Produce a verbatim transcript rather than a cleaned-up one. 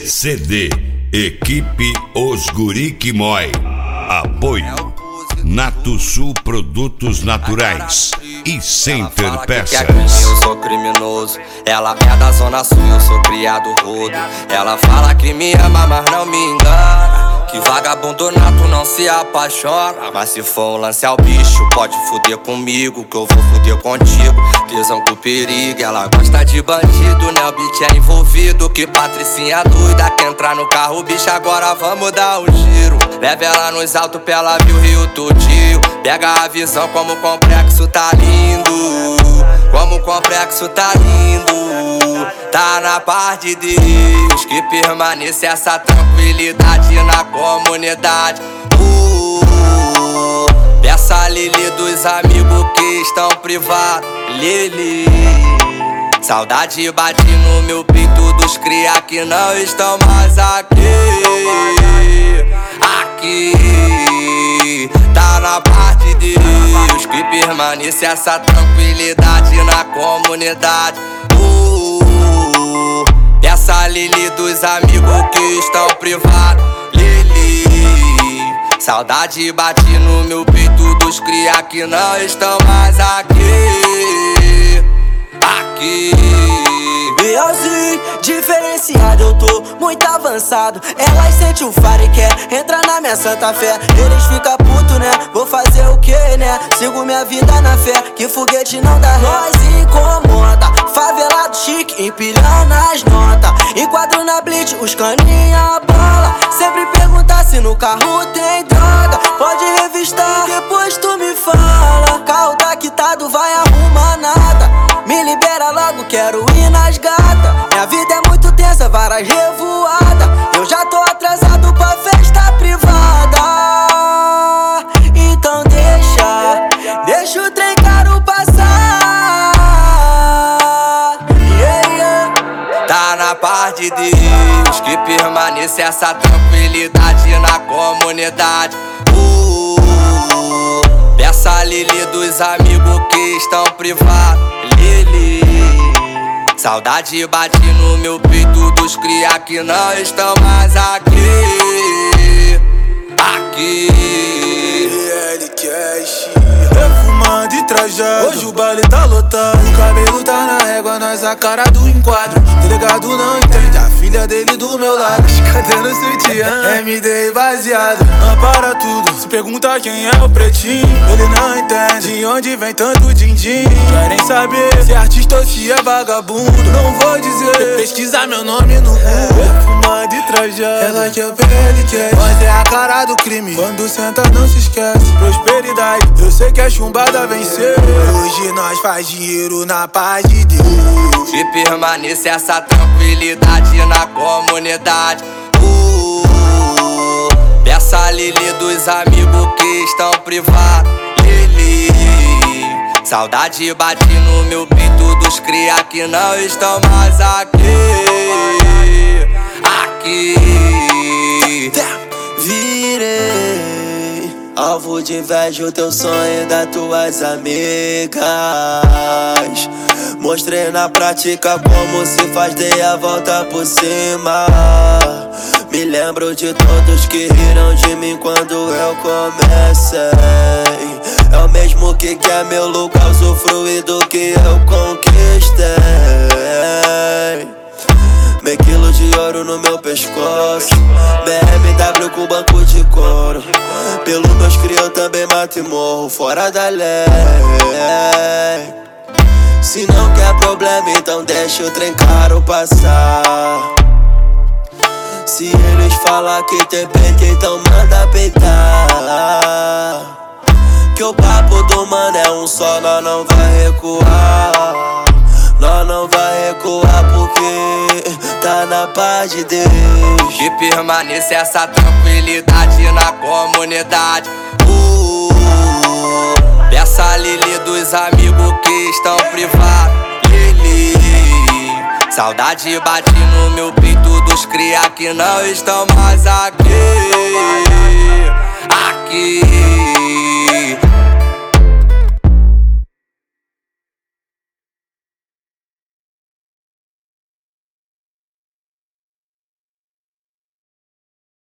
C D Equipe Os Guri que Mói. Apoio Natusul Produtos Naturais e Center Peças. Eu sou criminoso, ela é da zona sul, eu sou criado rodo. Ela fala que me ama, mas não me engana. Que vagabundo nato não se apaixona. Mas se for um lance ao bicho, pode fuder comigo, que eu vou fuder contigo. Tesão com perigo, ela gosta de bandido, né? O beat é envolvido. Que patricinha doida, quer entrar no carro, bicho, agora vamos dar um giro. Leva ela nos altos pra ela ver o Rio todinho. Pega a visão como o complexo tá lindo. Como o complexo tá lindo. Tá na paz de Deus que permanece essa tranquilidade na comunidade. uh, Peça Lili dos amigos que estão privados. Lili, saudade bate no meu peito dos cria que não estão mais aqui. Aqui tá na paz de Deus que permanece essa tranquilidade na comunidade. uh, Peça Lili dos amigos que estão privados. Lili, saudade bate no meu peito dos cria que não estão mais aqui. Aqui Bielzinho, diferenciado, eu tô muito avançado. Elas sentem o faro e quer entrar na minha santa fé. Eles ficam puto, né? Vou fazer o que, né? Sigo minha vida na fé, que foguete não dá ré. Nós incomoda, favelado chique, empilhando as notas. Enquadro na blitz, os caninha bola. Sempre perguntar se no carro tem droga. Pode revistar, depois tu me fala. Carro tá quitado, vai arrumar nada. Me libera logo, quero ir nas gatas. Minha vida é muito tensa, várias revoadas. Eu já tô atrasado pra festa privada. Então deixa, deixa o trem caro passar. Yeah, yeah. Tá na paz de Deus que permanece essa tranquilidade na comunidade. uh, Peça Lili dos amigos que estão privados. Lili, saudade bate no meu peito dos cria que não estão mais aqui. Aqui L Cash, perfumado e trajado. Hoje o baile tá lotado. O cabelo tá na régua, nós a cara do enquadro. Delegado não entende, a filha dele do meu lado. Cadê no sutiã? M D baseado, não para tudo. Se pergunta quem é o pretinho, ele não entende de onde vem tanto din-din. Querem saber se é artista ou se é vagabundo. Não vou dizer, pesquisar meu nome no Google. Perfumado e trajado, ela que é o P L Cash. Nós é a cara do crime, quando senta não se esquece. Prosperidade, eu sei que a chumbada venceu. Hoje nós faz dinheiro na paz de Deus. que permanece essa tranquilidade na comunidade. uh, Peça Lili dos amigos que estão privados. Lili, saudade bate no meu peito dos cria que não estão mais aqui. Aqui virei alvo de inveja, o teu sonho das tuas amigas. Mostrei na prática como se faz, dei a volta por cima. Me lembro de todos que riram de mim quando eu comecei. É o mesmo que quer meu lugar, usufruir do que eu conquistei. Meio quilo de ouro no meu pescoço, B M W com banco de couro. Pelo meus cria eu também mato e morro fora da lei. Se não quer problema, então deixa o trem caro passar. Se eles falar que tem peito, então manda peitar. Que o papo do mano é um só, nós não vai recuar. Nós não vai recuar porque tá na paz de Deus. que permanece essa tranquilidade na comunidade. uh, Peça Lili dos amigos que estão privados. Lili, saudade bate no meu peito dos cria que não estão mais aqui. Aqui